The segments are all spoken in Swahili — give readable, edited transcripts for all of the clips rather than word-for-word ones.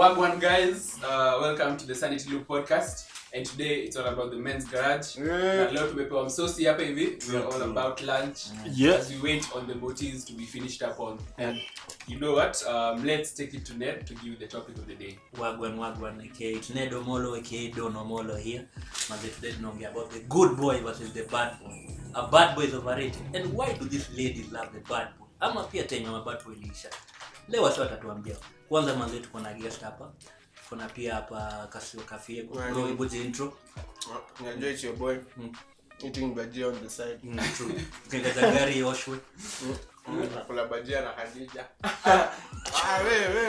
Wagwan guys, welcome to the Sanity Loop podcast. And today it's all about the men's garage. Leo tumepewa msosi hapa hivi. We are all about lunch as we wait on the motives to be finished up on. And you know what? Let's take it to Ned to give you the topic of the day. Wagwan, aka it's Ned Omolo, aka Don Omolo here. Today tunaongea about the good boy versus the bad boy. A bad boy is overrated. And why do these ladies love the bad boy? Ama pia tena mabad boy ilisha. Leo watu watatuambia. Kwanza manze tuko na guest hapa. Kuna pia hapa Kasio Cafe kwa Ibo intro. Unajua it's your boy. Eating bajia on the side. True. Kengeza gari yoshwe. Nakula bajia na Khadija. Wewe.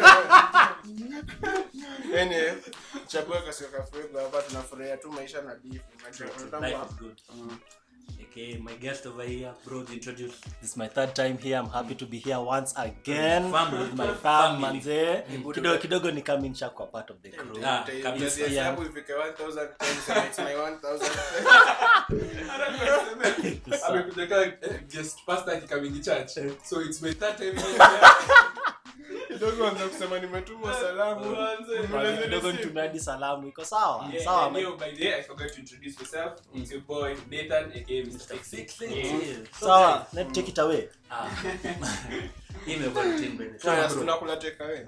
Anyway, chakula Kasio Cafe hapa tunafurahia tu maisha na beef. Life is good. Okay, my guest over here, bro, introduce. This is my third time here. I'm happy to be here once again with my family. Manze. Kidogo ni coming shack kwa part of the crew. Kabisa hesabu ifike 1000 times it's my 1000. Amekuja guest pastor coming church. So it's my third time here. Kidogo anza kusema nimetumwa salamu. Kidogo nitumia salamu. Iko sawa? Yeah, Sawa. By the way, I forgot to introduce myself. It's your boy Nathan, aka Mr. Six. Sawa, let's take it away. Imekuwa team brother. Sasa tunakula take away.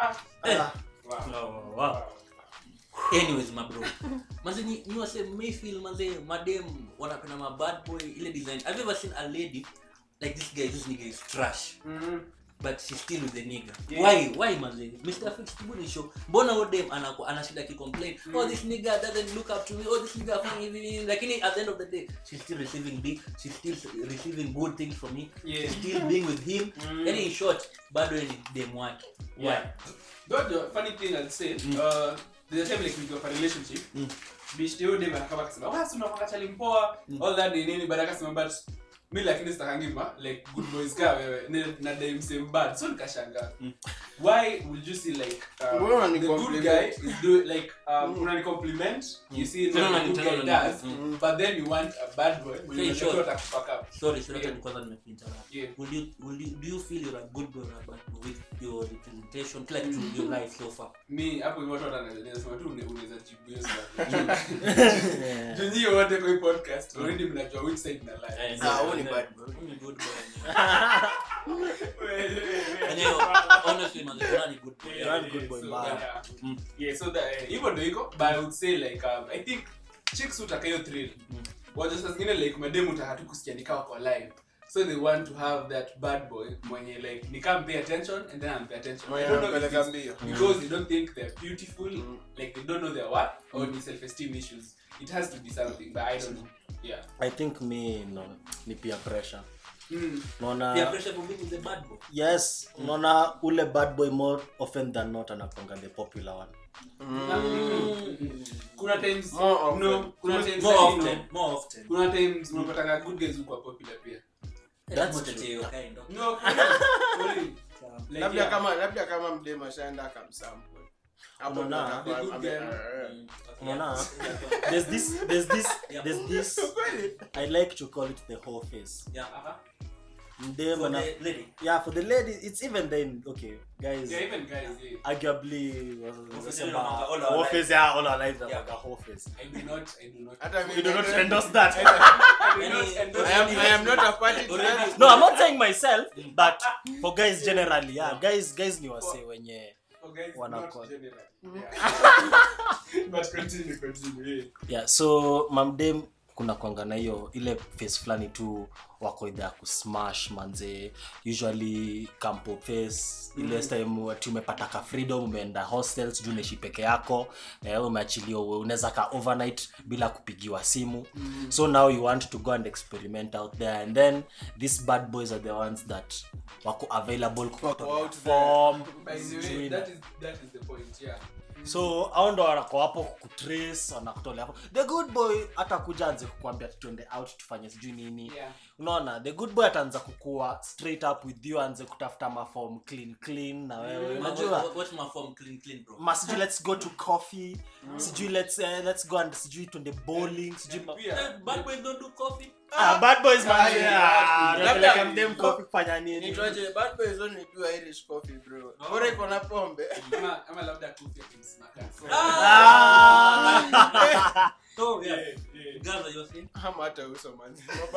Wow. Anyways, my bro. Manze ni wase may feel manze madem wanapenda ma bad boy ile design. Have you ever seen a lady like this nigga is trash. But she's still with the nigga. Yeah. Why manze? Mr. Fix Kibuni show. Mbona wo dem anashida complain. Oh, this nigga doesn't look up to me. Oh, this nigga funny. Lakini at the end of the day, she's still receiving dick. She's still receiving good things from me. Yeah. She's still being with him. And in short, bado ni dem wake. Why? The funny thing I'll say, there's a time like we go for a relationship. Bitch you dem akaba kasema, "Wa sio unafanya chali mpoa." All that nini baada akasema but mimi lakini sitakangima like good boys ka wewe na dem same bad. So nikashanga. Why would you see like the good guy is do like unani compliment, you see the good guy does, but then you want a bad boy when you try to fuck up. Sorry, kwanza nimeinterrupt. Do you feel you're a good boy or a bad boy with your representation like through your life so far? Me hapo ni watu wanasema tu unaweza jibu hiyo swali. Junio wote kwa podcast already mnajua which side na lie. Only bad boy. Only good boy. Honestly, man, you're a good boy. You're a good boy, man. Yeah, so that even though iko, but I would say like I think chicks utakayo thrill. Wajo sasa zingine like mademu utahatu kusikia nikawa kwa live. So they want to have that bad boy mwenye like nikam pay attention and then I'm pay attention. I don't know because they don't think they're beautiful, like they don't know their worth or any self-esteem issues. It has to be something, but I don't know. Yeah. I think me ni peer pressure. Nona peer pressure for being the bad boy. Yes, nona ule bad boy more often than not anakuanga the popular one. Kuna times more often. Kuna times unapata good guys who are popular pia. That's what you kind of. No. Labda kama mdema shaenda kamsample. Hapo Unaona there's this I like to call it the whole face. Yeah. For the lady. Yeah, for the lady it's even then okay guys. Yeah, even guys. Yeah. Arguably all our face all our lives are like a whole face. I do not. We do not endorse that. I am not a party to that. No, I'm not saying myself, but for guys generally, yeah. Guys ni wase wenye wanako. But continue. Yeah, so mamdem kuna kwanga na hiyo ile face flani tu wako idha kusmash manze, usually campo face ile time tumepata ka freedom, umeenda hostels juu neshi peke yako, umeachiliwa unaweza ka overnight bila kupigiwa simu. So now you want to go and experiment out there, and then these bad boys are the ones that wako available form. By the way, that is the point, yeah. So hao ndo wanako hapo kutrace, wanakutolea hapo. The good boy atakuja anze kukuambia tuende out tufanye sijui nini. Yeah. Unaona, the good boy ataanza kukua straight up with you, anze kutafuta maform clean na wewe. Unajua what's my form clean bro? must let's go to coffee, sijui let's go and sijui twende bowling sijui Bad boys don't do coffee. bad boys man yeah. unapeleka mdem coffee kufanya nini Nitwaje bad boys only do Irish coffee bro. Bora iko na pombe. Ama labda coffee akimsmaka. So yeah. Gaza, you're saying? Hama hata uso man.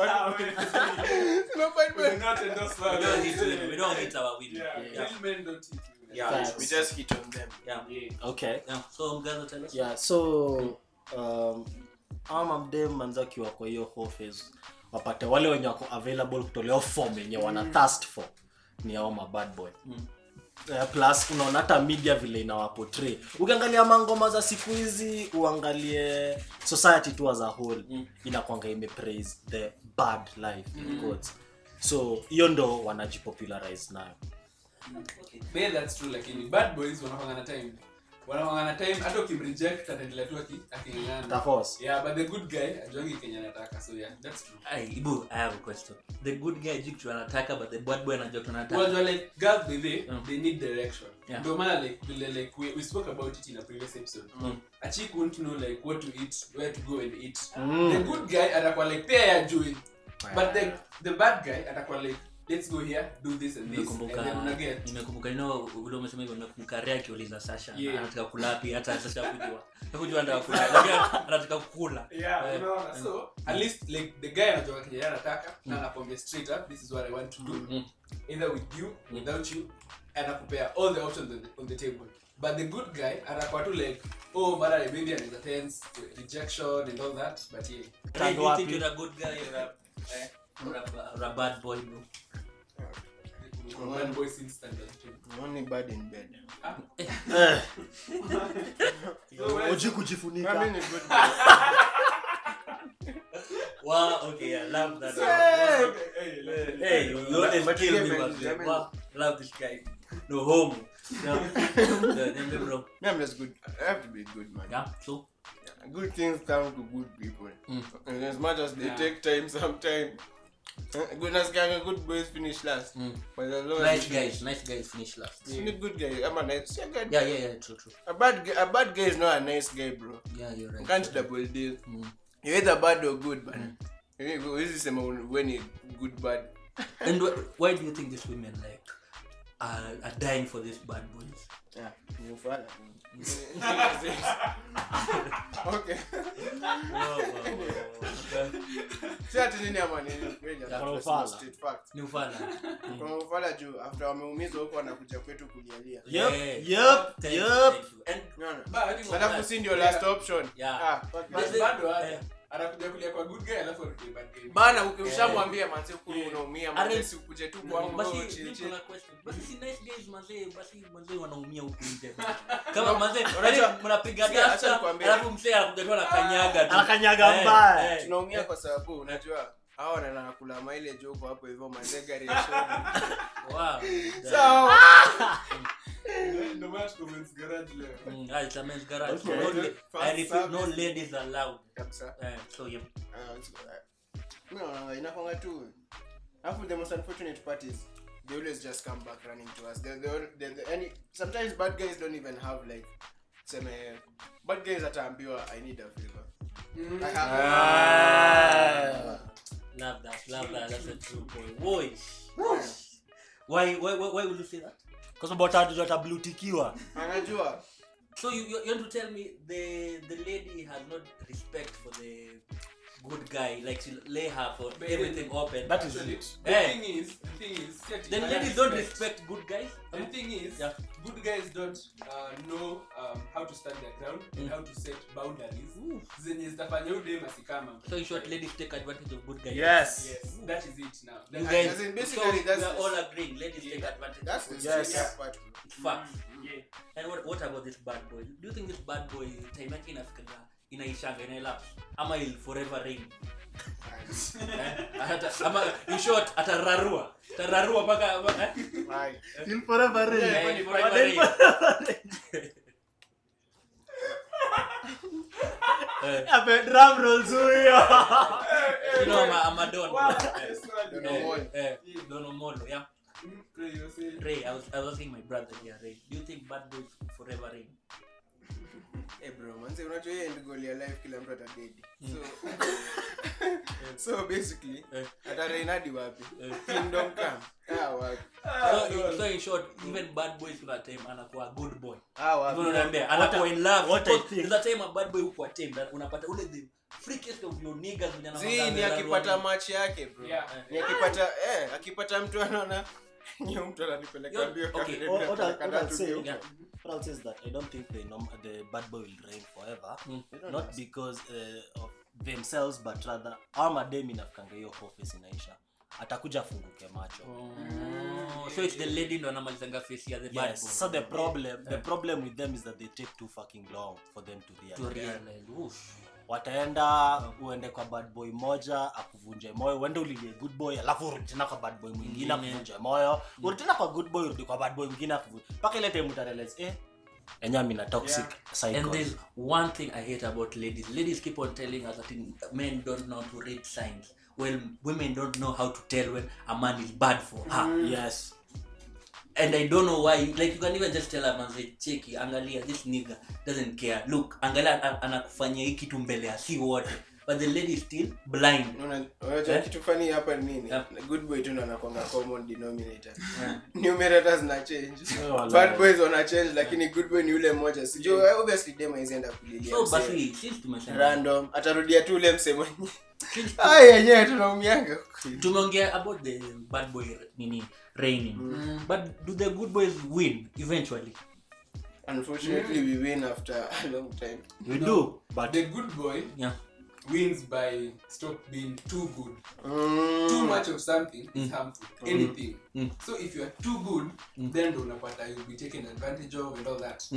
We're not endorse We don't hit women. We don't hit our women. Yeah. Real men don't hit you. Yeah. We just hit on them. Yeah. okay Yeah. So Gaza, tell us. yeah so ama mdem manza kiwa kwa hiyo phase wapate wale wenye wako available kutolea form yenye wana thirst for ni hao bad boy plus unaona hata media vile inawaportray ukiangalia mangoma za siku hizi uangalie society tu as a whole inakwanga imepraise the bad life in quotes so hiyo ndo wanajipopularize nayo Man, that's true lakini bad boys wanafanya time hata ukimreject ataendelea tu akingangana force yeah but the good guy ajongi Kenya anataka so yeah that's true Ibu, I have a question. The good guy jitu anataka but the bad boy anajua anataka. well like girls they need direction Yeah. ndio maana like we spoke about it in a previous episode achi couldn't know like what to eat where to go and eat the good guy atakuwa like pia yajui but the bad guy atakuwa like let's go here do this and this and then unaget Nimekumbuka vile umesema hivyo nimekumbuka Ria akiuliza Sasha Yeah. anataka kula wapi hata Sasha kujua anataka kula lakini anataka kukula. yeah unaona so at least like the guy anajua kile anataka na anakwambia straight up this is what I want to do either with you without you and akupea all the options on the table but the good guy anakuwa tu like oh mara maybe anaweza tense rejection and all that but yeah Ray, do you think you're a good guy or a bad boy bro? one boy since standard Only bad in bed. oji kujifunika Mimi ni good boy. Wow, okay, I love that. Hey, you always kill me, man. Wow, love this guy. No homo. Yeah, bro. I'm just good. I have to be good man. Yeah, so Good things come to good people. And as much as they take time sometimes. Goodness gang, good boys finish last. But as long as nice guys finish last. you're a good guy. I'm a nice guy. Yeah, true. A bad guy is not a nice guy, bro. Yeah, you're right. You can't double deal. You're either bad or good, man. This is when you good bad. And why do you think these women like are dying for these bad boys? Yeah, you father. Okay. Si ati nini ama nini kweli Ufala. street facts. New fan. Kwa ufala juu after wameumizwa huko wanakuja kwetu kulialia. Yep. Thank you. And Unaona? Alafu si ndio last option. Yeah. bado anakuja kulia kwa good guy alafu anakuja bad guy Bana ukishamwambia manzi huko unaumia manzi si ukuje tu kwangu basi wewe chill. kuna question. Basi si nice guys mazee wanaumia huku nje. Kama mazee Unajua- mnapiga Sikia, acha dasta nikwambie. alafu mzee anakuja tu anakanyaga tu. Anakanyaga mbaya. Tunaumia kwa sababu unajua hao wanakula mileage huko hapo hivyo manzi gari ya show. Wow. So no matter comments garage leo It's a men's garage. Okay. I repeat, no ladies allowed. kabisa. So yeah. No, inakonga tu. Alafu the most unfortunate part is they always just come back running to us. Any sometimes bad guys don't even have like bad guys ataambiwa I need a favor. I have Love that. That's a true point. Boy. Why would you say that? kwa sababu atablutikiwa anajua. So you want to tell me the lady has not respect for the good guy, like she lay her for everything open. that is Actually, it the Hey. thing is Then ladies don't respect good guys. the thing is Yeah. good guys don't know how to stand their ground and how to set boundaries zenye zitafanya udem asikama So in short, ladies take advantage of good guys. yes yes that is it now You That- guys, As in, so basically, that's we are the- all agreeing. Ladies take advantage. That's the of Yes. straight part. It's facts. yeah And what about this bad boy? Do you think this bad boy time yake inafika inaishanga inaelapse ama il forever reign? Ama in short atararua mpaka Right. you'll forever reign. Yeah, forever reign. Ape drum rolls huyo You know I'm a don. Don Omolo, yeah. Ray, I was asking my brother here, Ray. Do you think bad boys forever reign? Hey bro, bro manze unajua yeye end goal ya life kila mtu atadedi so basically ata Reynadi wapi Kingdom Come wapi So in short, even bad boys kuna time anakuwa a good boy. wapi Unaambia anakuwa in love. What I think- There's a time a bad boy huko time that unapata ule the freakiest of your niggas ni akipata match yake bro Yeah. ni akipata mtu anaona nyo mtu ananipeleka mbio Okay, What I'll say, Yeah. what I'll say is that I don't think the bad boy will reign forever. Not because of themselves, but rather ama dem inafikanga hiyo office inaisha. Atakuja funguke macho. So it's the lady ndo anamalizanga face ya the bad boy. Yes. So the problem with them is that they take too fucking long for them to To realize. realize. Oof. Wataenda uende kwa bad boy moja akuvunje moyo, uende ulilie good boy alafu urudi tena kwa bad boy mwingine akuvunje moyo, urudi tena kwa good boy urudi kwa bad boy mwingine akuvunje mpaka ile time utarealize enyami na toxic cycle. And there's one thing I hate about ladies. Ladies keep on telling us that men don't know how to read signs. Well, women don't know how to tell when a man is bad for her. Yes. And I don't know why. Like you can even just tell a man, say, cheki, angalia, this nigga doesn't care. Look, angalia anakufanyia hii kitu mbele ya si wote. But the lady is still blind. unajua kitu funny hapa ni nini Yeah. good boy tu ndo anakuanga common denominator numerators na change Wallahi. bad boys wana change lakini good boy ni yule mmoja sijui obviously demo izienda kulilia So msee. basi since tumesema random atarudia tu ule msemo since yenyewe tunaumianga tumeongea about the bad boy nini reigning. But do the good boys win eventually? unfortunately we win after a long time We do, but The good boy Yeah. wins by stop being too good. Too much of something is harmful. Anything. So if you are too good, then you'll be taken advantage of and all that.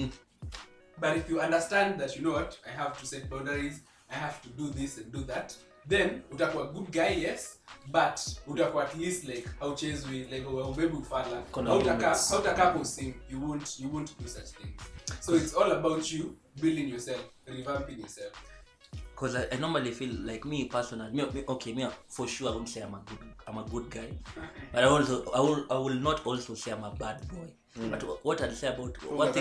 But if you understand that, you know what, I have to set boundaries, I have to do this and do that, then utakuwa good guy, yes, but utakuwa at least like hauchezwi like ubebe ufala. Kuna limits. Hautaka kusim, you won't do such things. So it's all about you building yourself, revamping yourself. Because I normally feel like me personally, me for sure I won't say I'm a good guy, but I will not also say I'm a bad boy. But what I'll say about one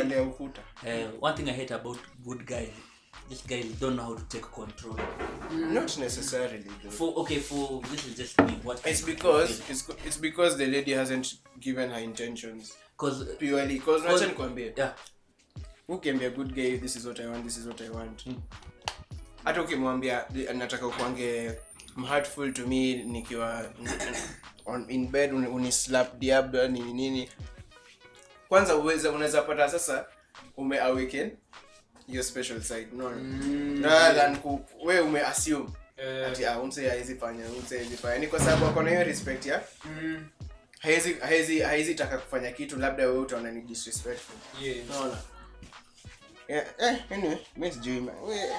thing I hate about good guys, these guys don't know how to take control. not necessarily though. For this is just me. What it's because the lady hasn't given her intentions because purely because acha nikwambie yeah. who can be a good guy, this is what I want hata ukimwambia nataka kuange hurtful to me nikiwa in bed unislap diablo nini kwanza unaweza pata sasa umeawaken your special side no rather than wewe umeassume ati umse haizi fanya ni kwa sababu akona hiyo respect ya haizi taka kufanya kitu labda wewe utaona ni disrespectful unaona anyway mimi sijui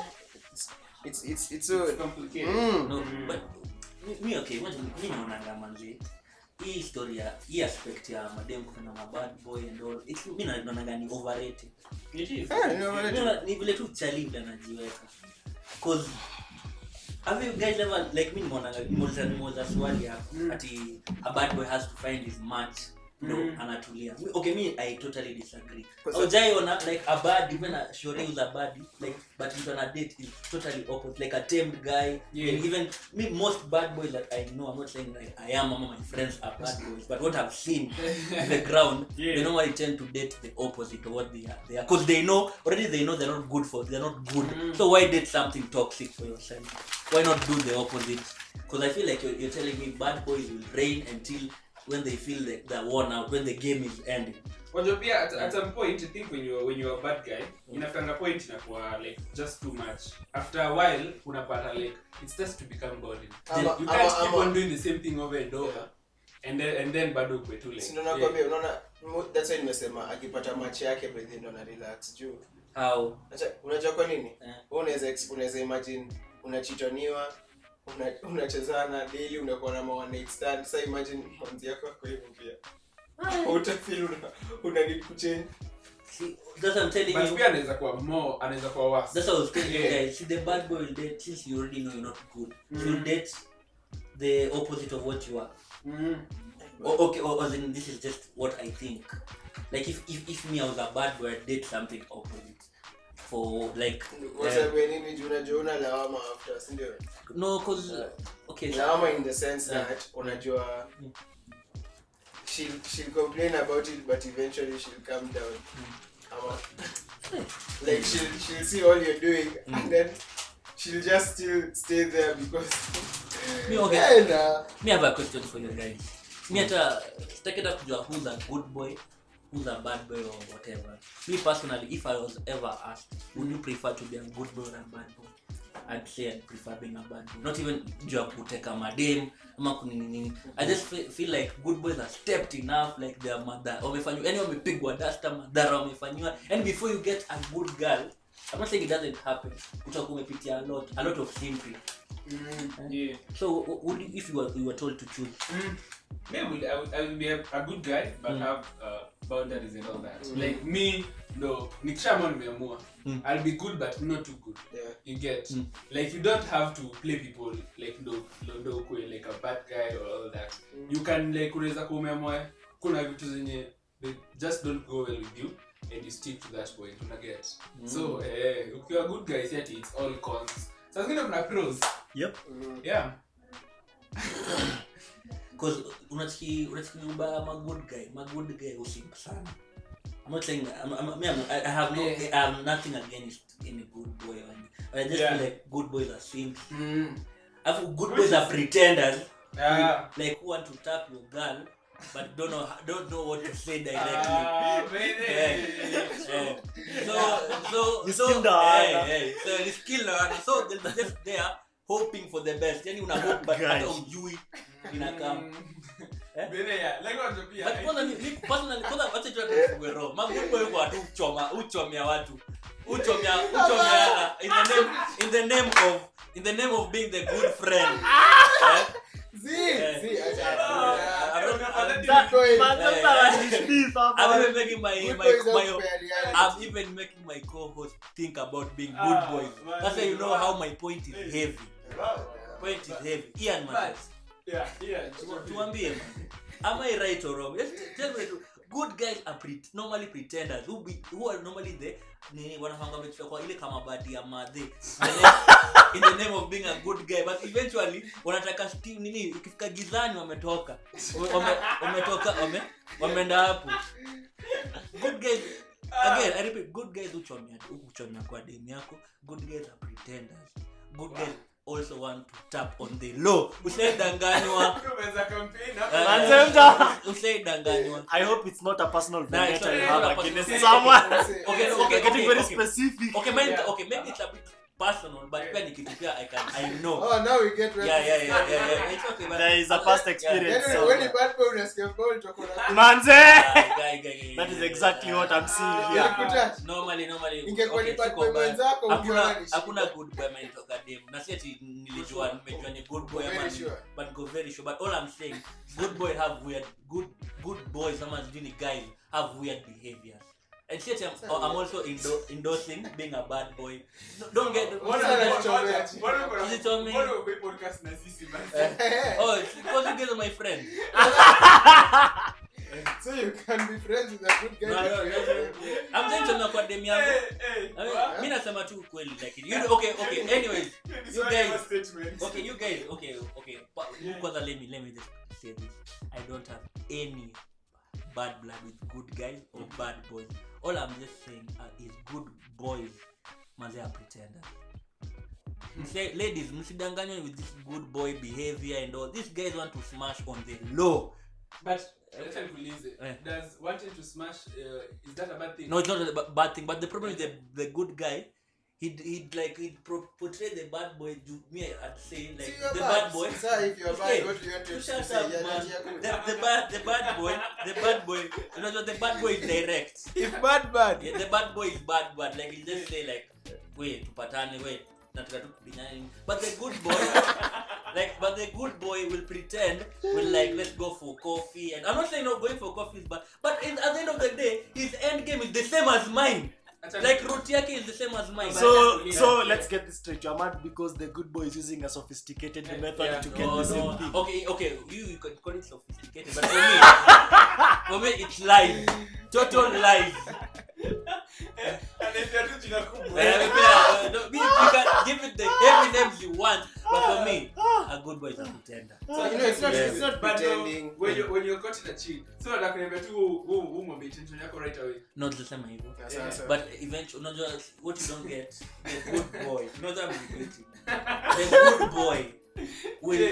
it's so complicated. No, but me okay, imagine me naonanga manzi hii historia hii aspect ya madem kuna mabad boy and all it's mimi naonanga ni overrated. Ni vile tu chali anajiweka cause have you guys ever like me nimeona swali hapo ati a bad boy has to find his match no anatulia okay me I totally disagree Ojaiona like a bad even a shorty who's a bad like but he's on a date is totally opposite like a tamed guy and even me most bad boys that I know I'm not saying like I am my friends are bad boys but what I've seen on the ground they normally tend to date the opposite of what they are because they know they're not good so why date something toxic for yourself why not do the opposite because I feel like you're telling me bad boys will reign until when they feel like they're worn out when the game is ending. Wajua pia at some point I think when you're a bad guy inafika point inakuwa like just too much after a while unapata like it starts to become boring you can't keep on doing the same thing over and over and then bado kwetu like sio nakwambia unaona that's why nimesema akipata match yake by ndo na relax juu How unajua kwa nini unaweza imagine unachitoniwa unachezana daily unakuwa na one night stand sasa imagine mwanzi yako kwa hivyo pia utafeel una need to change see that's what I'm telling you pia anaweza kuwa worse that's what I was telling you guys see the bad boy will date since you already know you're not good you'll date the opposite of what you are okay or as in this is just what I think like if me I was a bad boy I'd date something opposite for like Kwa sababu nini unajua una lawama after, si ndio? no cause okay Lawama in the sense that unajua she'll complain about it but eventually she'll calm down. Like she'll see all you're doing and then she'll just still stay there because me have a question for you guys. Me hata staketa kujua who's a good boy, who's a bad boy or whatever. Me personally, if I was ever asked, would you prefer to be a good boy or a bad boy? I'd say I'd prefer being a bad boy. Not even jua kuteka madem ama kunini. I just feel like good boys are stepped enough, like their mother wamefanywa, yani wamepigwa dasta madhara wamefanywa, and before you get a good girl, I'm not saying it doesn't happen, utakuwa umepitia a lot of sympathy. Yeah. So would you, if you were told to choose? Maybe I would be a good guy, but have boundaries and all that. Like me, no, nikishaamua nimeamua. I'll be good, but not too good. Yeah. You get like you don't have to play people like like a bad guy or all that. You can like unaweza kumeamua kuna vitu zenye they just don't go well with you and you stick to that point. Una get. So if you're a good guy, it's all cons. So zingine kuna pros. Yep. Yeah. Because unatiki ubaya ma good guy usimp sana. I'm not saying I have nothing against any good boy. I just feel like good boys are simps. Good boys are pretenders. Like who want to tap your girl but don't know what to say directly. So the skill so they're just there hoping for the best. Yani una hope but hata ujui inakam. But personally wacha tu tufungue roho. Magumu wewe kwa tu uchomea watu. Uchomea in the name of being the good friend. I'm even making my co-host think about being good boys. That's why you know how my point is heavy. Ian man. Yeah. Tuambie man. Am I right or wrong? Tell me. Good guys are normally pretenders who are normally the wanafanga mechi kwa ile kama badi ya madhe in the name of being a good guy, but eventually wanataka nini ukifika gizani wametoka wameenda hapo. Good guys again I repeat, good guys uchomea kwa demu yako. Good guys are pretenders. Good guys also want to tap on the law. Usidanganywa. Usidanganywa. I hope it's not a personal vendetta you have against someone. Okay, getting very specific. Okay, maybe it's a bit personal, but when you keep here, I know. Oh, now we get Yeah. It's okay, but There is a past experience. Anyway, when the bad boy unasikia ball tokona. Manze! Guy. That is exactly what I'm seeing here. Normally. Ingekuwa ni bad boy mwenzako hakuna good boy man toka dem. Na si ati nimejua ni good boy ama but go very sure. But all I'm saying, good boy have weird good boys ama jini guys have weird behaviors. And see, I'm also endorsing being a bad boy. Don't get What is it on me? Podcast na sisi man. Oh, it's because you guys are my friends. So you can be friends with a good guy. No. I'm saying to kwa dem yangu. Mimi nasema tu kweli like okay. Anyways, you guys. Kwanza let me just say this. I don't have any bad blood with good guys or bad boys. All I'm just saying is good boys must are pretenders. Say, ladies, msidanganywe with this good boy behavior and all. These guys want to smash on the low. But does wanting to smash is that a bad thing? No, it's not a bad thing. But the problem is the good guy. He'd portray the bad boy. Me, I'd say like the bad boy. Sir, if you're bad, what do you want to say? The bad boy. You know, the bad boy is direct. If bad. Yeah, the bad boy is bad. Like he just say like, wait, tupatane, wait, nataka tu kubinyani. But the good boy will pretend, will like let's go for coffee. And I'm not saying not going for coffee, but at the end of the day, his end game is the same as mine. Like route yake is the same as mine. So let's get this straight. You're mad because the good boy is using a sophisticated method to get the same thing. Okay. You can call it sophisticated, but for me it's lies. Total lies. Anaitwa tu jina kubwa. You can give it the heavy names you want, but for me, a good boy is a pretender. So, it's not But pretending. when you're caught in a cheat, so nakuniambia tu mwambie intention yako right away. Not the same hivyo. Sasa. But eventually, unajua what you don't get, the good boy. Not that I'm regretting. The good boy will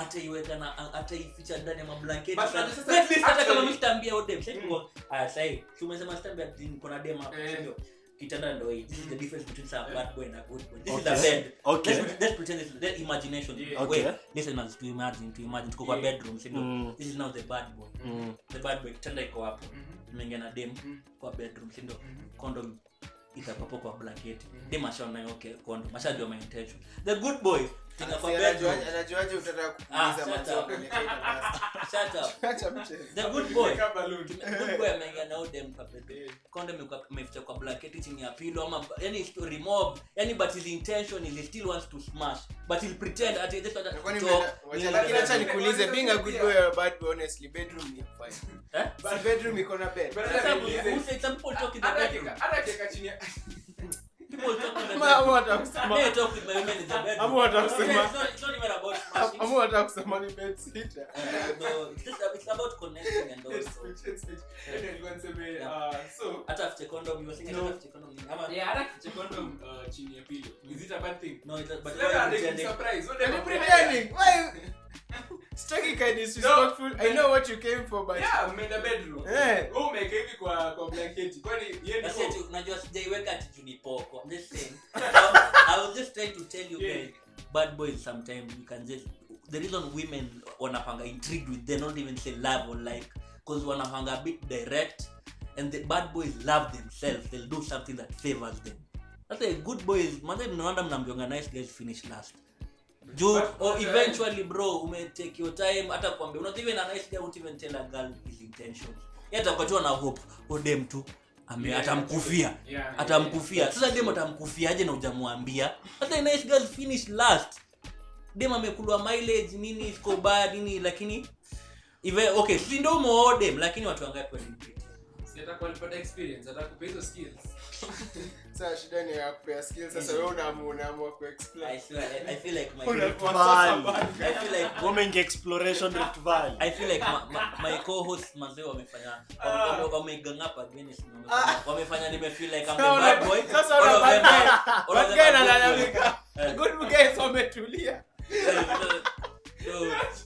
ataificha ndani ya mablanketi. But At sasa- least hata kama actually- mtambia odem. Sasa umesema sitambia kuna dema ndio. Kitanda ndo hii. This is the difference between a bad boy and a good boy. This is the bed. Okay. Let's pretend it's the imagination. Yeah. Okay. Wait, listen us to imagine tuko kwa bedroom, sindo. This is now the bad boy. The bad boy kitanda iko hapo. Tumeingia na dem kwa bedroom, sindo. Condom itapapo kwa blanket. Dem ashona okay condom. Ashajua my intention. The good boy tina kwa bedroom. Anajuaje utataka Ah, kuuliza shut macho up. kwenye basi. Shut up. Acha mchezo. The good boy. Kama balloon. Good boy ameingia na dem kwa bedroom. Condom imeficha kwa blanket chini ya pillow ama yani story mob. Yani but his intention is he still wants to smash. But he'll pretend at this Kwani lakini acha nikuulize, being a good boy or a bad boy, honestly, bedroom ni fine. But bedroom iko na bed. But Who said some people talk in the bedroom? hata keka chini ya People talk in the Ama bedroom. watakusema. They talk with my women in the bedroom. Ama watakusema. It's not even about smashing. Ama watakusema ni bed sitter. No, it's about connecting and also. nilikuwa niseme so Hata after condom, you were saying No. after condom. Ama yeah hata kiche condom chini ya pillow is it a bad thing? no, but Never why are they pretending? surprised? What Are they you pretending? pretending? Why? Staki kind disrespectful. I know what you came for, but Yeah, mmeenda bedroom. Eh. Wewe umeweka hivi kwa blanketi. Kwani yeye That's ndio it. Unajua sijaiweka ati junipoko. I'm just saying. I was just trying to tell you guys, bad boys sometimes you can just the reason women wanapanga intrigued with them, not even say love or like, because wanapanga a bit direct, and the bad boys love themselves. They'll do something that favors them. That's why good boys, mnaenda mnaambiwa nice guys finish last. Or eventually bro, take your time hata kwambia not even a nice guy won't even tell a girl his intentions. Yeye atakuwa na hope dem tu atamkufia. Atamkufia. Sasa dem atamkufiaje na hujamwambia? Hata nice girl finish last. Dem amekulwa mileage nini iko bad nini lakini okay, si ndio mo dem lakini watu wangapi walipita? si atakuwa alipata experience, atakupa hizo skills. sasa shida ni ya kupea skills. Sasa wewe unaamua ku-explain. I feel like Women exploration Rift Valley. I feel like my co-host mazee wamefanya wamegang up against wamefanya nime feel like I'm the bad boy. Sasa All of them bad guy are analalamika. Good guys wametulia. So,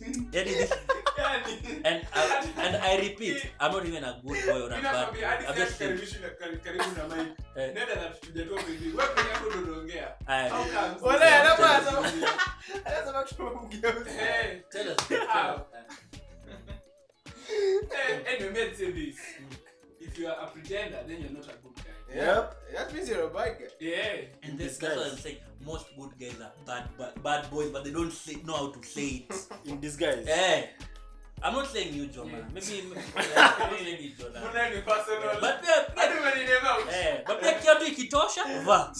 and I repeat, I'm not even a good boy or a bad boy. I'm just saying. Karibu na mic. Nenda na tuja tu hivi. Wewe peke yako ndio unaongea. Wala anasema tumemgeuza. Tell us. Anyway, let's say this. If you are a pretender, then you're not a good guy. Yep. That means you're a bad guy. Yeah. And that's what I'm saying. Most good guys are bad boys, but they don't know how to say it. In disguise. Hey, I'm not saying you, Joma. Maybe I'm not saying you, Joma. Mbona ni personal? But hadi umeninema. but kiatu ikitosha, va.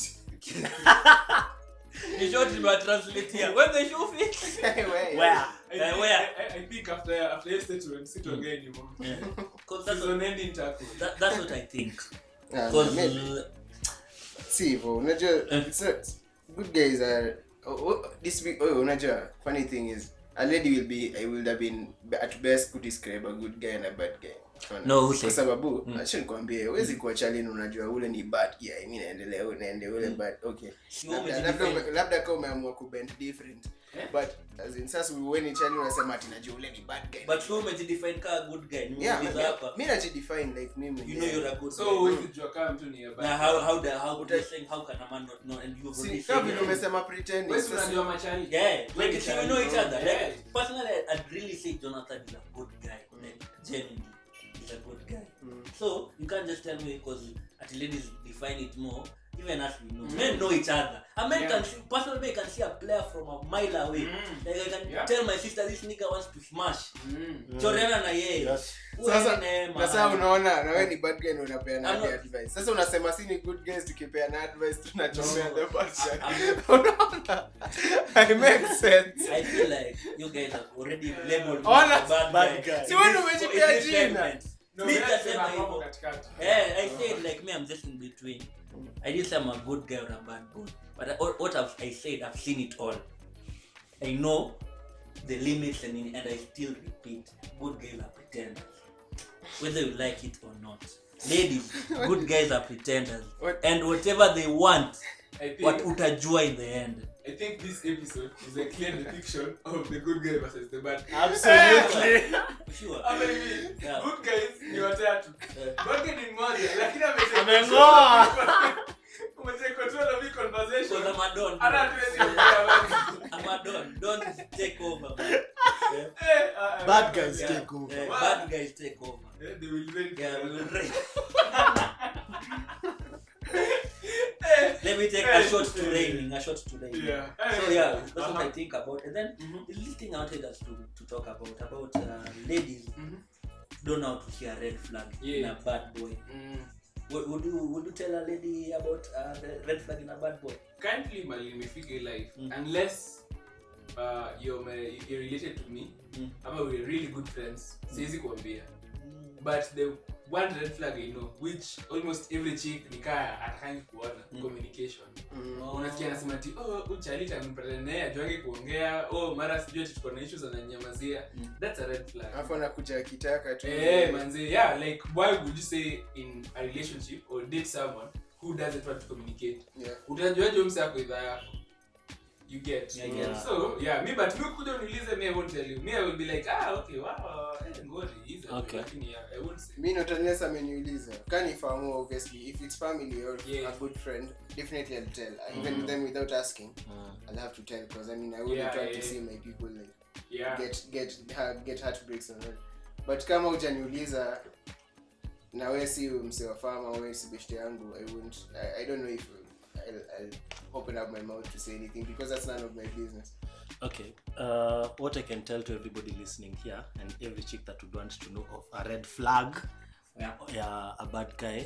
Ni short nimewa translate here. When the shoe fits. Where? I think after yesterday sit again anymore. Cause That's on ending tackle. that's what I think. Maybe. See, bro, unajua good guys are this week. Unajua funny thing is a lady will have been at best could describe a good guy and a bad guy. No, kwa sababu acha nikwambie huwezi kuacha lini unajua ule ni bad guy. Mimi naendelea ule bad. Okay. Labda kama umeamua ku bend different. But as in sasa when you tell unasema ati najua ule ni bad guy. But who made define ka good guy? Mimi najidefine like mimi. You know you're a good guy. So with you kama mtu ni a bad. Now how saying how can a man not know and you've already said vile umesema pretending. Wewe unajua machani. Yeah, like if you know each other. Like personally I'd really say Jonathan is a good guy. Like genuinely he's a good guy. So you can't just tell me because at ladies define it more. Even as we know, men know each other. A man can see, personally can see a player from a mile away. Like I can tell my sister this nigga wants to smash. Choriana na yeye. Yes. Sasa unaona na wewe ni bad guy na unapeana advice. Sasa unasema si ni good guys tukipeana advice tunachomea the bad guy. Unaona? It makes sense. I feel like you guys are already labeled Honest bad guy. Si wewe umejipea jina. No, Me wewe just sema say hapo my- katikati. I said like me, I'm just in between. I didn't say I'm a good guy or a bad boy, but what I said, I've seen it all. I know the limits and I still repeat: good guys are pretenders, whether you like it or not. Ladies, good guys are pretenders, and whatever they want, what utajua in the end. I think this episode is a clear depiction of the good guy versus the bad guy. Absolutely. Sure. I mean, Yeah. good guys ni watatu. Bad guy ni mmoja, lakini Amengoa. control of the conversation. Because I'm a don. Ana hatuwezi ongea basi. I'm a don. Don't take over, man. Bad guys take over. Yeah, bad guys take over. They will reign. Yeah, we will raise. Eh, Let me take a shot to raining. Yeah. So yeah, that's what I think about. And then the little thing I wanted us to talk about ladies don't know how to see a red flag in a bad boy. Would you tell a lady about the red flag in a bad boy? Currently mali nimefika life unless you're related to me ama we're really good friends siwezi kuambia. But the one red flag I know which almost every chick nikaa atakangi kuona communication. Unasikia anasema ati uchalita mpata naye ajuange kuongea mara sijui tuko na issues ananyamazia. That's a red flag. Alafu anakuja akitaka tu. Manze, yeah, like why would you say in a relationship or date someone who doesn't want to communicate? Yeah. Utajuaje mse yako idhaa yako? You get. Yeah, I get. So, yeah, me but me kuja uniulize me I won't tell you. Me I will be like, okay, wow, ngori hizo. Okay. Lakini yeah, I won't say. Me not unless ameniuliza. Kani fahamu obviously if it's family or Yeah. a good friend, definitely I'll tell. Even them without asking, I'll have to tell because I mean I wouldn't try to see my people like Yeah. get heartbreaks and all. But kama hujaniuliza na wewe si mse wa farm au wewe si beshte yangu, I don't know if I'll open up my mouth to say anything because that's none of my business. Okay. What I can tell to everybody listening here and every chick that would want to know of a red flag, yeah, a bad guy.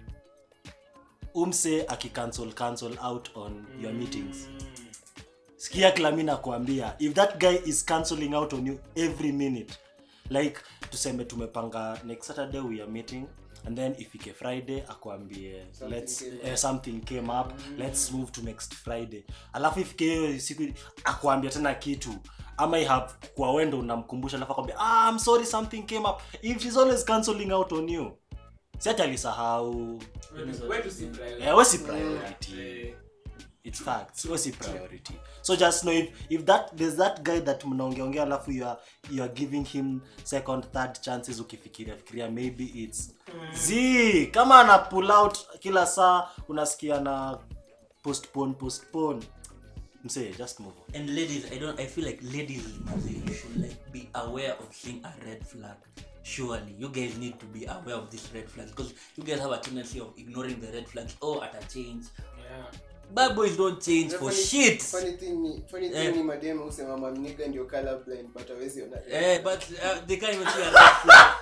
Umse cancel out on your meetings. Sikia Klamina kuambia, if that guy is cancelling out on you every minute, like tuseme tumepanga next Saturday we are meeting and then ifike Friday akwambie something came up, let's move to next Friday. Alafu ifike hiyo siku akwambia tena kitu ama I have kwa wendo unamkumbusha alafu akwambia I'm sorry something came up. If she's always cancelling out on you, si alisahau. Where to see priority? Yeah, what's the priority? It's facts. What's the priority? So just know if there's that guy that mnaongeongea alafu you are giving him second third chances ukifikiria maybe it's kama ana pull out kila saa unasikia na postpone msee just move on. And ladies, I feel like ladies you should like be aware of seeing a red flag. Surely you guys need to be aware of this red flags because you guys have a tendency of ignoring the red flags at a change. Yeah. Bad boys don't change for shit. Funny thing ni mademo usema mamniga ndio color blind but hawezi ona. But they can't even see a red flag.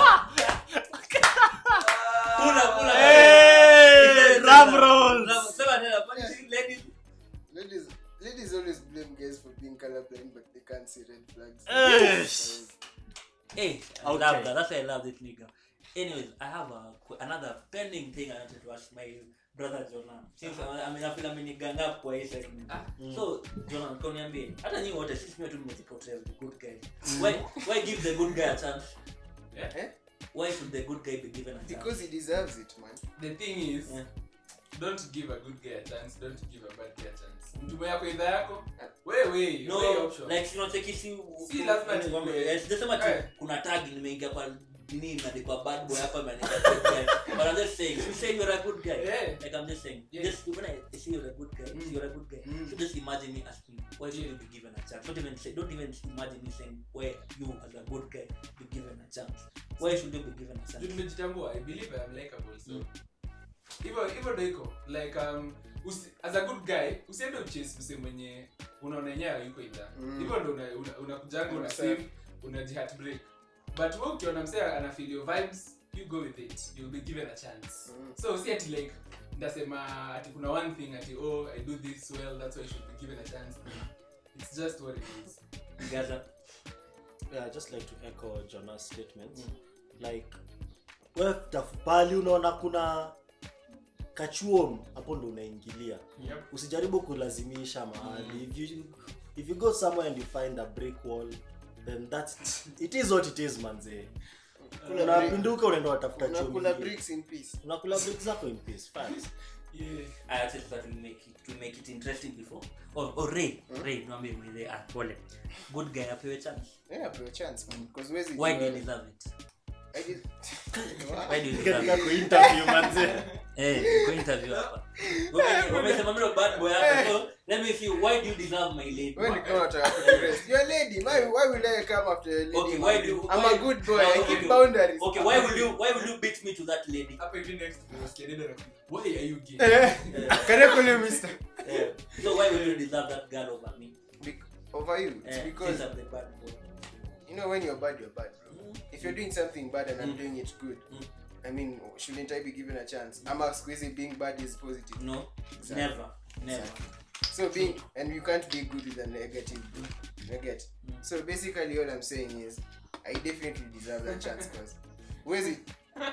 Pula. Hey, drum rolls. Ladies always blame guys for being color blind but they can't see red flags. Hey, I love that. That's why I love this nigga. Anyways, I have another pending thing I wanted to ask my brother Jonah. Since I feel I'm up kwa hii segment. So, Jonah, koniambie, hata nyinyi wote sisi mimi tu mmezipotea the good guy. Why give the good guy a chance? Yeah. Why should the good guy be given a chance? Because he deserves it, man. The thing is, don't give a good guy a chance, don't give a bad guy a chance. Mtume yako idha yako, wewe option. Like you know take si lazima nikwambie. Sema kuna tag nimeingia kwa nini imeandikwa bad boy hapa imeandikwa good guy. But I'm just saying, you say you're a good guy. Yeah. Like I'm just saying, just when I say you're a good guy, you're a good guy. So just imagine me asking, why should you be given a chance? Don't even imagine me saying where you as a good guy be given a chance. Why should you be given a chance? Nimejitambua, I believe I'm likable, so hivyo ndio iko like as a good guy usiende uchase mse mwenye unaona yenyewe yuko idha hivyo ndio unakujanga una save unajiheartbreak but wewe ukiona mse ana feel your vibes you go with it you'll be given a chance so see ati like ndasema ati kuna one thing ati I do this well that's why I should be given a chance it's just what it is. Gaza. Yeah, I just like to echo Jonah's statements. Like wewe tafupali unaona kuna kachuom hapo ndo unaingilia. Yep. Usijaribu kulazimisha mahali. If you go somewhere and you find a brick wall, then it is what it is, manze. Unapinduka unaenda watafuta chombo. Unakula bricks in peace. Unakula bricks zako in peace. Fast. Yeah. I actually thought to make it interesting before. Ray, niambie mimi pole. Good guy apewe chance. Yeah, for a chance, man. Because Why do you deserve it? Why do you deserve Katika it? ku-interview, manze. Go interview hapa. Umesema mimi bad boy hapa. So let me see, why do you deserve my lady? when you come out to rest, you're a lady. Why will I come after a lady? Okay, why do you? I'm a good boy. No, I keep boundaries. Okay, why will you beat me to that lady? Hapa hivi next tunasikia ndio why are you gay? Can I call you mister? So why will you deserve that girl over me? Over you. It's because Since I'm the bad boy. you know when you're bad, bro. If you're doing something bad and I'm doing it good, I mean, shouldn't I be given a chance? I'm not squeezing being bad is positive. No, Exactly. never. So and you can't be good with a negative. I get. So basically, all I'm saying is, I definitely deserve that chance. Cause where's it?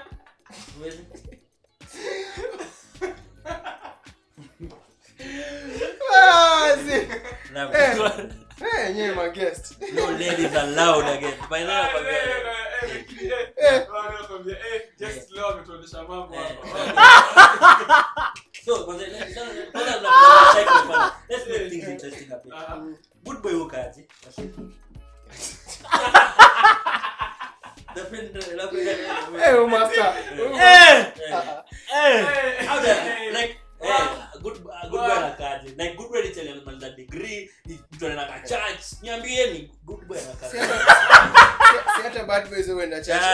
See? Hey, yeah, my guest. No ladies allowed again. By the way, just love it on mambo hapa. so let's make things interesting a bit. Good boy ukaje? Hey, master. How does like good boy anakaje? Like good boy ni chale amemaliza degree, ni mtu anaenda church. Niambieni good boy anakaje. See hata bad boys who went to church.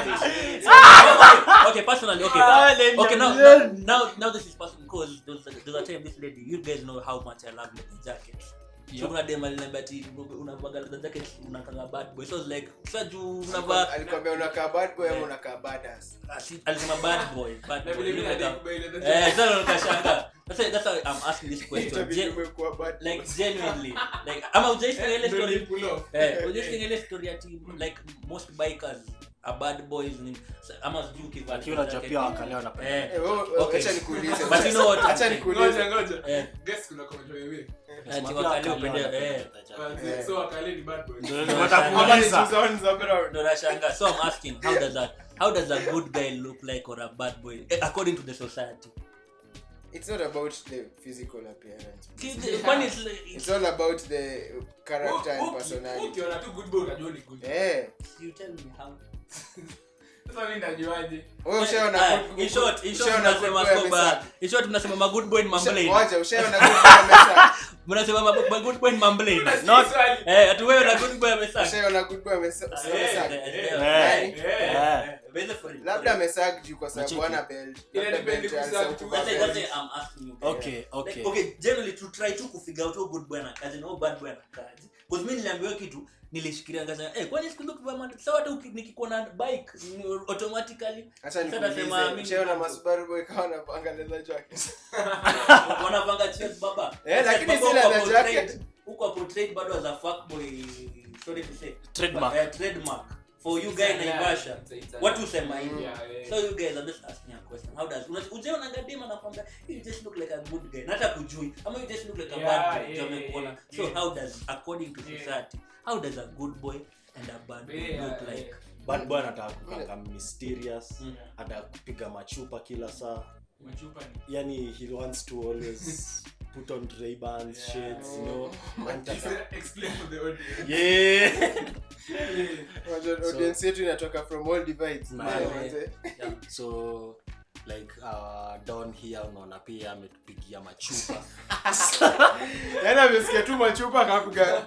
Okay, personally, okay. Okay, now this is personal because there's a time this lady, you guys know how much I love leather jackets. So kuna dem aliniambia ati unavaa leather jacket unakanga bad boy. So it's like saju unavaa Alikwambia unakaa bad boy ama unakaa badass. alisema bad boy. Bad Na boy. vile vile nikubali Sasa unakashanga. That's why I'm asking this question. Umekuwa bad boy. Like genuinely, like ama ujaisikia ile story pull off. ujaisikia ile story ati like most bikers are bad boys ni ama sijui ukivaa Akiwa unajua wakale wanapenda. Okay. Acha nikuulize. But you know what? Acha nikuulize. Ngoja. Guess kuna comment wewe. Ati wakale upende So wakale ni bad boy. Ama ni choose on the ground. ndo nashanga. So I'm asking, how does a good guy look like or a bad boy according to the society? It's not about the physical appearance. Kwani It's all about the character and personality. Ukiona tu good boy unajua ni good. you tell me how. Sasa mimi ndajuaje? Wewe ushaona In short tunasema kwamba tunasema ma good boy ni mamblade. Wacha ushaona good boy amesaka. Mnasema ma good boy ni mamblade. Not ati wewe na good boy amesaka. Ushaona good boy amesaka. Labda amesaka juu kwa sababu ana belt. That's why I'm asking you. Okay. Okay, generally to try to figure out how good boy anakaje na how bad boy anakaje. Because mimi niliambiwa kitu nilishikilia ngaza kwani siku ndio kwa maana sawa hata nikikuwa na bike automatically acha nikuulize ushaona Masubaru boy kama anapanga leather jacket. Wanapanga chest baba. Lakini si leather jacket. Huko portrait bado as a fuck boy, sorry to say. Trademark. For you guys in Naivasha. What you say man? Yeah. So you guys are just asking a question. How does unaona ngadima anakwambia you just look like a good guy. Hata kujui. Ama you just look like a bad boy. Jamekuona. So how does according to society, how does a good boy and a bad boy look like? Bad boy anataka kukanga mysterious, anataka kupiga machupa kila saa. Machupa ni. Yani he wants to always put on Ray-Bans, shades, you know. Explain for the audience. Yeah. Audience yetu inatoka from all divides. So like down here unaona pia ametupigia machupa. Yaani amesikia tu machupa akapiga.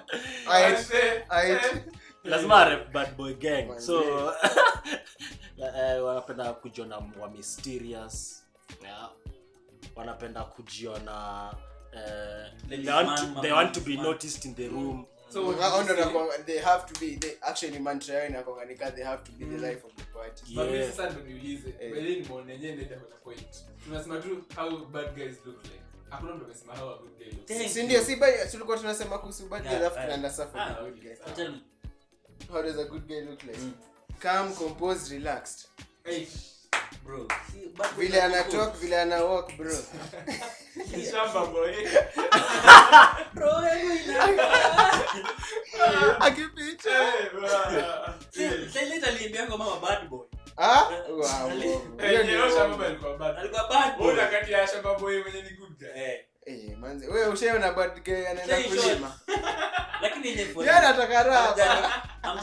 Lazima rap bad boy gang. So wanapenda kujiona wa mysterious. Yeah. Wanapenda kujiona they want to be noticed in the room. So they have to be actually mantra inakonganika they have to be the life of the party. But mimi sasa ndo niulize bali nimeona yenyewe ndio kuna point. Tunasema tu how bad guys look like. Hakuna mtu amesema how a good guy looks. Si ndio si bali tulikuwa tunasema kuhusu bad guys alafu tunaenda safa na good guys. How does a good guy look like? Calm, composed, relaxed. Hey, bro. See, bad boy Vile are ana cool. talk, vile ana walk, bro. Shamba boy. Bro, hebu ina. Akipicha. Sasa ile aliambianga mama bad boy. Ah? Wow. Hiyo ni Shamba boy alikuwa bad. Alikuwa bad boy. Ona kati ya Shamba boy mwenye ni good guy. Manze, wewe ushaona bad guy anaenda kulima. Lakini yenye Yeye anataka raha.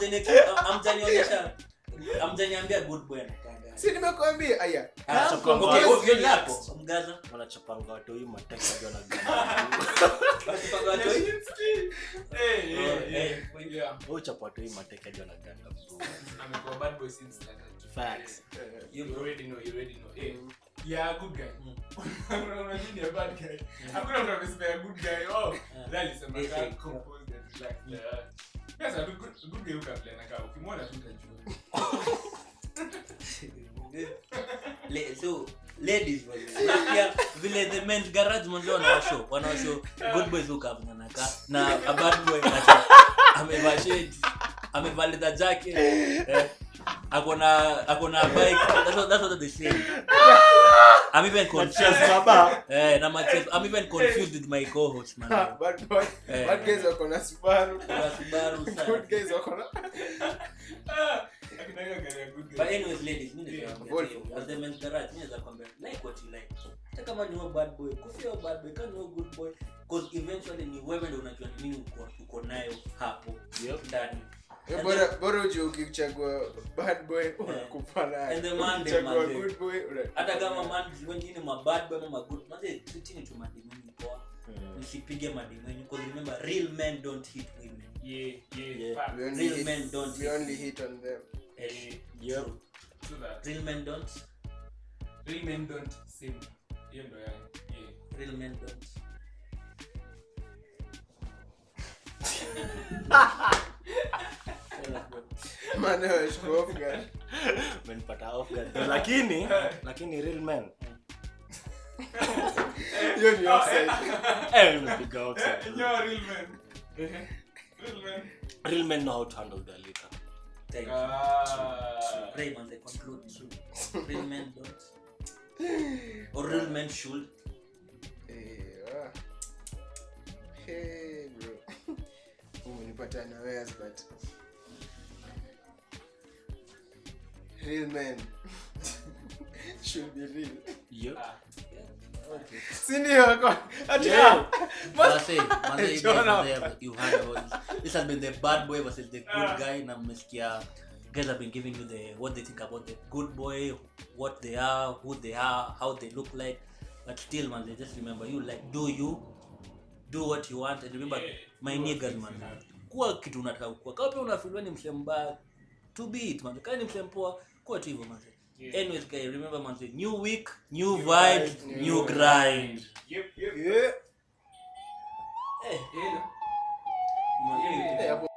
Amjaniambia good boy anakanga. Si nimekuambia aya. wanachapanga watu hii mateka jona uchapa watu hii mateka jona ganda Amekuwa bad boy since that. facts You already know. Yeah, good guy. Unajua ni a bad guy. Hakuna mtu amesema ya good guy. Oh, that is a man composed and relaxed. Yes, a good guy ukaplay na kama ukimwona tu utajua. So ladies wale vile the men's garage mwanzo wanawashow good boys who come na a bad boy amevaa shades amevaa leather jacket akona bike that's what they say. I'm even confused na machest I'm even confused with my co-host man. Bad boy. Bad guys wako na Subaru. Sana. Good guys wako na But anyways ladies, mimi nasema as the men's garage mimi naweza kwambia like what you like. Hata kama ni bad boy, kufia bad boy, kama ni good boy, because eventually ni wewe ndio unajua nini uko nayo hapo. Ndani. Bora uje ukichagua bad boy unakupa naye. And the man ukichagua good boy hata kama man wengine bad boy ama good man they treat ni madini poa. Msipige madini because remember real men don't hit women. Yeah. Real men don't. We only hit on them. Yep. So that Real men don't. Same. Hiyo ndio yani. Yeah. Real men don't. Man, off guard. menipata off guard lakini real men Hiyo ni offside. nimepiga offside You're a real man. real men know how to handle their liquor Thank you. Raymond, they conclude real men don't. Or real men should. Hey bro. Umenipata na wares but real men should be real. yep Okay. Sindio wako. You heard about this has been the bad boy versus the good guy. Na mmesikia guys have been giving you what they think about the good boy, what they are, who they are, how they look like. But still man, they just remember you like do what you want and remember my niggas man. Kuwa kitu unataka kuwa. Kama pia unafeel ni msembaya to be it man. Kama ni msempoa kuwa tu hivyo man. Anyways guys, remember man, new week, new vibes, new grind. Yep. Yeah. Hey, Yeah. Yeah.